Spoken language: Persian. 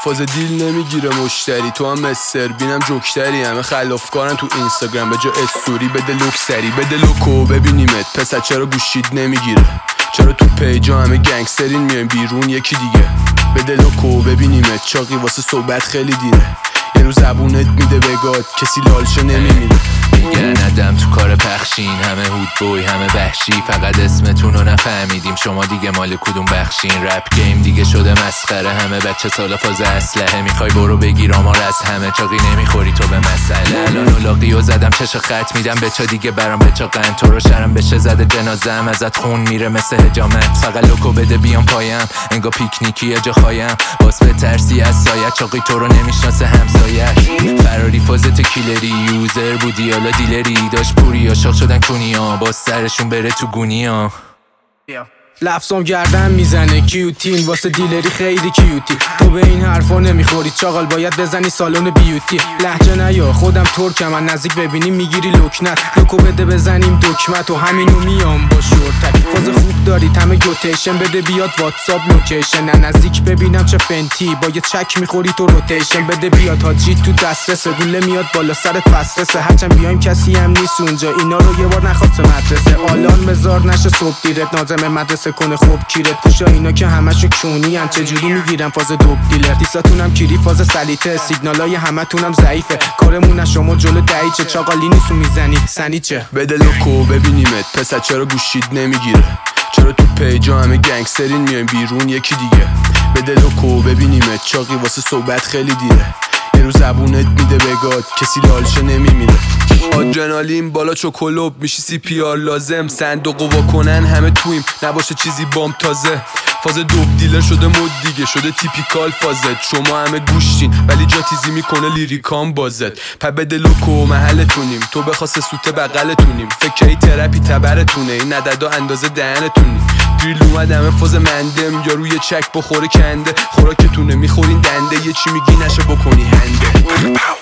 فاز دیل نمیگیره مشتری، تو هم مستر بینم جوکتری. همه خلافکارن تو اینستاگرام، به جا استوری بده لوک سری. بده لوکو ببینیمت پسر چرا گوشید نمیگیره، چرا تو پیجا همه گنگسترین میایم بیرون یکی دیگه. بده لوکو ببینیمت چاقی واسه صحبت خیلی دیره، یه روز زبونت میده بگاد کسی لالشه نمیمیره. میگن ندم تو کار پخشین، همه هود بوی همه وحشی، فقط اسمتون رو نفهمیدیم شما دیگه مال کدوم بخشین. رپ گیم دیگه شده مسخره، همه بچه سالا فاز اسلحه، میخوای برو بگیر آمار از همه، چاقی نمیخوری تو به مسئله. الان اولاقی و زدم چشو خط میدم بچا دیگه برام بچا قند، تو رو شرم بشه زده جنازم ازت خون میره مثل حجامت. فقط لوکو بده بیام پایم انگا پیکنیکی جا خایم، باز به ترسی از سایه، چاقی تو رو نمیشناسه همسایش. فراری فازت کیلری یوزر بودی حالا دیلری، داشت پوری ها شاق شدن کونی ها، باز سرشون بره تو گونی ها. لفظام گردن میزنه کیوتین واسه دیلری خیلی کیوتی، تو به این حرفا نمیخوری چاقال باید بزنی سالن بیوتی. لهجه نیا خودم ترکم، من نزدیک ببینی میگیری لکنت، لوکو بده بزنیم دکمت و همینو میام با شورتک. فاز خوب داری همه گوتیشن بده بیاد واتساپ لوکیشن، نه نزدیک ببینم چه فنتی با یه چک میخوری تو روتیشن. بده بیاد حاجی تو دسترسه، گوله میاد بالا سرت فسترسه، هرچند بیایم کسی هم نیست اونجا، اینا رو یه بار نخواست مدرسه. آلان مزار نشه صبح دیرت، نازم مدرسه کنه خوب کیرت، پوشا اینا که همشون کونی ان چجوری میگیرن فاز دوب دیلر. دیساتونم کیری فاز سلیته، سیگنالای همتونم ضعیفه، کارمون شما جلو دایچه، چاقالی نیستو میزنی سنیچه. بده لوکو ببینیمت پسر چرا گوشید نمیگیره، چرا تو پیجا همه گنگسترین میایم بیرون یکی دیگه. بده لوکو ببینیمت چاقی واسه صحبت خیلی دیره، یه روز زبونت میده بگاد کسی لالشه نمیمیره. آدرنالین بالا چوکولوب میشی سی پی آر لازم، صندوق وا کنن همه تویم نباشه چیزی بام تازه. فاز دوب دیلر شده مد دیگه، شده تیپیکال فازت، شما همه گوشتین ولی جا تیزی میکنه لیریکام بازت. پا بده لوکو محلتونیم، تو بخواسته سوت بغلتونیم، فکری ترپی تبرتونه، این عددا اندازه دهنتونی. دریل اومدمه فاز مندم یا روی چک بخوره کنده، خوراکتونه میخورین دنده، یه چی میگی نشه بکنی هنده.